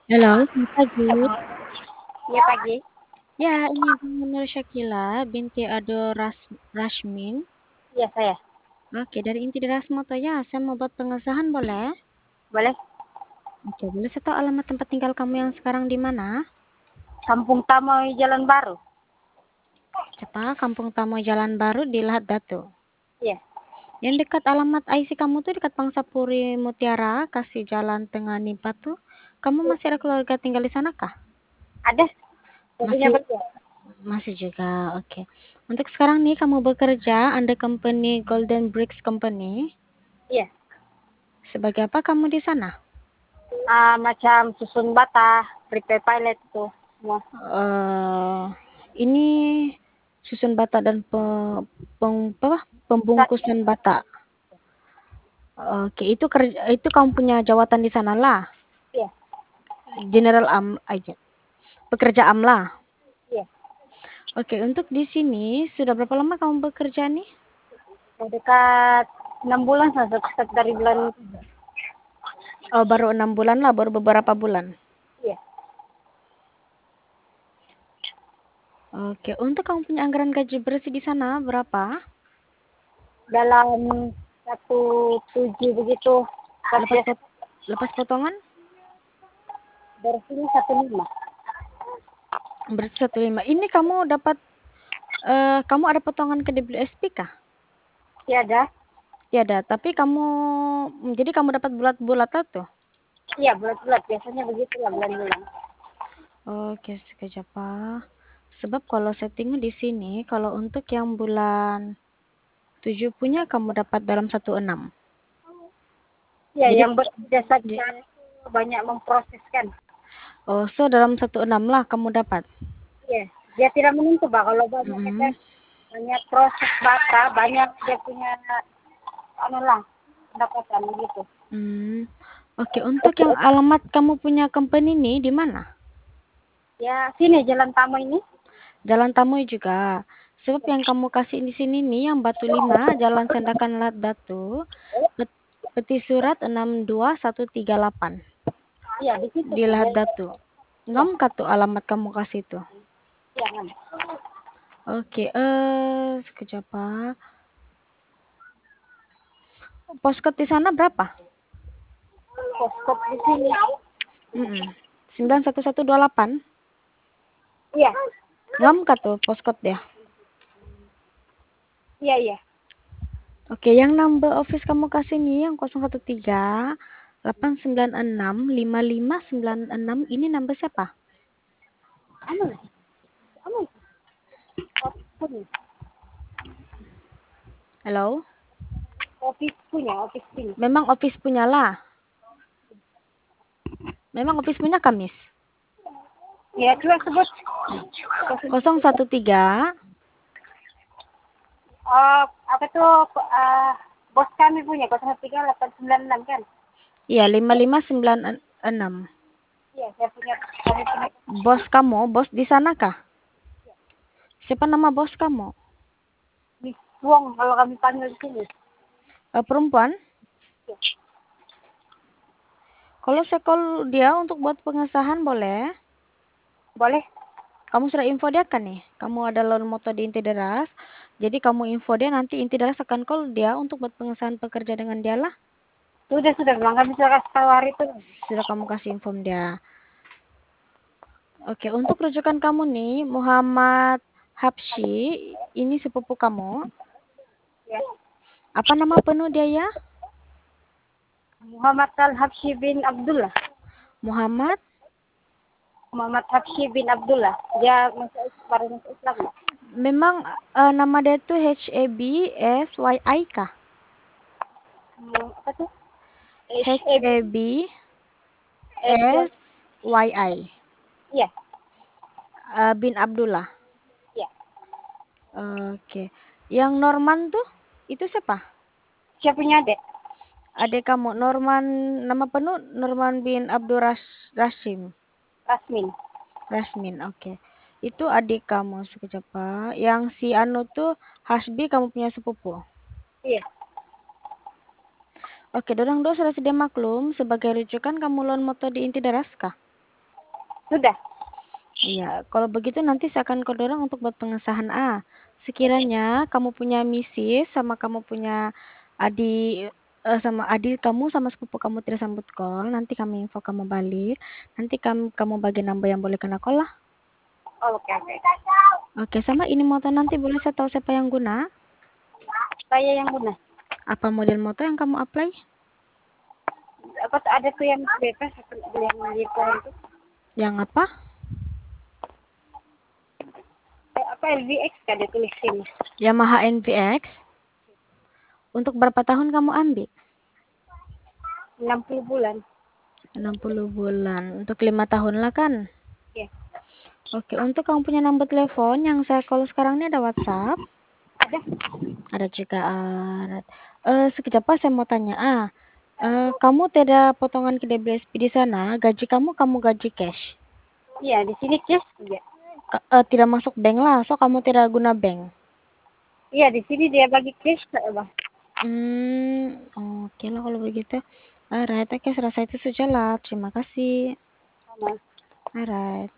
Halo, selamat pagi. Iya pagi. Ya, ini dengan Nur Syakila binti Ado Rashmin. Iya saya. Oke, dari inti deras moto ya, saya mau buat pengesahan boleh? Boleh. Oke, boleh saya tahu alamat tempat tinggal kamu yang sekarang di mana? Kampung Tamoy Jalan Baru. Cepa, Kampung Tamo Jalan Baru di Lahat Datu. Iya. Yang dekat alamat IC kamu tuh dekat Pangsapuri Mutiara, kasih jalan Tengah Nipa tuh. Kamu masih ada keluarga tinggal di sana kah? Ada. Saya punya Masih berdua. masih juga, oke. Untuk sekarang nih kamu bekerja under company Golden Bricks Company. Iya. Sebagai apa kamu di sana? Macam susun bata, prepare pilot itu semua. eh ini susun bata dan pembungkusan bata. Oke, itu kerja itu kamu punya jawatan di sana lah. Iya. General aja. Pekerja lah. Iya. Oke, untuk di sini sudah berapa lama kamu bekerja nih? Yang dekat 6 bulan start dari bulan. Oh, baru 6 bulan lah, baru beberapa bulan. Iya. Oke, untuk kamu punya anggaran gaji bersih di sana berapa? Dalam 1,7 begitu. Lepas Kerja lepas potongan? dari sini 1,5. Berarti 1,5. Ini kamu dapat kamu ada potongan ke WSP kah? Tiada. Tiada, tapi kamu jadi kamu dapat bulat-bulat tuh. Iya bulat-bulat. Biasanya begitu lah bulan-bulan. Oke, sekejap Pak. Sebab kalau settingnya di sini, kalau untuk yang bulan 7 punya kamu dapat dalam 16. Iya Jadi yang berjasa di sana itu banyak memproseskan. oh, so dalam 16 lah kamu dapat. Iya. Dia tidak menentu Pak kalau banyak kita Mm. banyak proses bata, banyak dia punya anu lah pendapatan begitu. Hmm. Oke, untuk yang alamat kamu punya company ini di mana? Ya sini Jalan Tamu ini. Jalan Tamoy juga. Sebab yang kamu kasih di sini nih yang Batu 5, Jalan Sendakan Lat Datu, peti surat 62138 Iya di situ di Pak. Lahat Datu. Ya, Ngam ka tuh alamat kamu kasih tuh. ya kan. Oke, sekejap Pak. Postcode di sana berapa? Poskop di sini. 91128. Iya, Ngam ka tuh postcode dia. iya, iya. Oke, yang number office kamu kasih nih yang 013 896 5596 ini number siapa? Anu, anu, office punya, Halo? office punya. Memang office punya lah. Memang office punya Kamis. Ya coba sebut. 013. Oh, apa tuh bos kami punya 03896 kan? Iya, 5596. Iya, saya punya, kami punya. Bos kamu, bos di sana kah? Siapa nama bos kamu? Miss Wong kalau kami panggil di sini. Perempuan? Kalau saya call dia untuk buat pengesahan boleh? Boleh? Kamu sudah info dia kan nih? Kamu ada loan moto di Inti Deras. Jadi kamu info dia nanti Inti Deras akan call dia untuk buat pengesahan pekerja dengan dia lah. Sudah, memang kami sudah kasih tahu hari itu. Sudah kamu kasih info dia. Oke, untuk rujukan kamu nih, Muhammad Habsyi, ini sepupu kamu. Ya. Apa nama penuh dia ya? Muhammad Al-Habsyi bin Abdullah. Muhammad. Muhammad Habsyi bin Abdullah. Dia baru masuk Islam. Memang nama dia tuh HABSYI kah? Apa tuh? HAB. HABSYI. Iya, Bin Abdullah. iya. Oke. Yang Norman tuh itu siapa? Siapa punya adek? Adik kamu Norman, nama penuh Norman bin Abdul Rashim. Rasmin. Rasmin, oke. Itu adik kamu sekejap Pak. Yang si Anu tuh Hasbi kamu punya sepupu. Iya. Oke, dorang dua sudah sedia maklum sebagai rujukan kamu loan moto di Inti Deras kah? Sudah. Iya, kalau begitu nanti saya akan kodorong untuk buat pengesahan A. Sekiranya kamu punya misis sama kamu punya adik sama adik kamu sama sepupu kamu tidak sambut call, nanti kami info kamu balik. Nanti kamu bagi nambah yang boleh kena call lah. Oh, oke, oke. Oke, sama ini motor nanti boleh saya tahu siapa yang guna? Saya yang guna. Apa model motor yang kamu apply? Apa ada tuh yang bebas yang di pohon tuh? Yang apa? Apa LVX kan dia tulis sini. Yamaha NVX. Untuk berapa tahun kamu ambil? 60 bulan. 60 bulan. Untuk 5 tahun lah kan? Iya. Oke, untuk kamu punya nomor telepon yang saya call sekarang ini ada WhatsApp? Ada. Ada juga. Sekejap Pak, saya mau tanya. Kamu tidak potongan ke DBSP di sana, gaji kamu gaji cash. Iya, di sini cash juga. Tidak masuk bank lah, so kamu tidak guna bank. Iya, di sini dia bagi cash, Bang. Oke lah kalau begitu. Alright, oke, serasa itu saja lah. Terima kasih. Sama. Alright.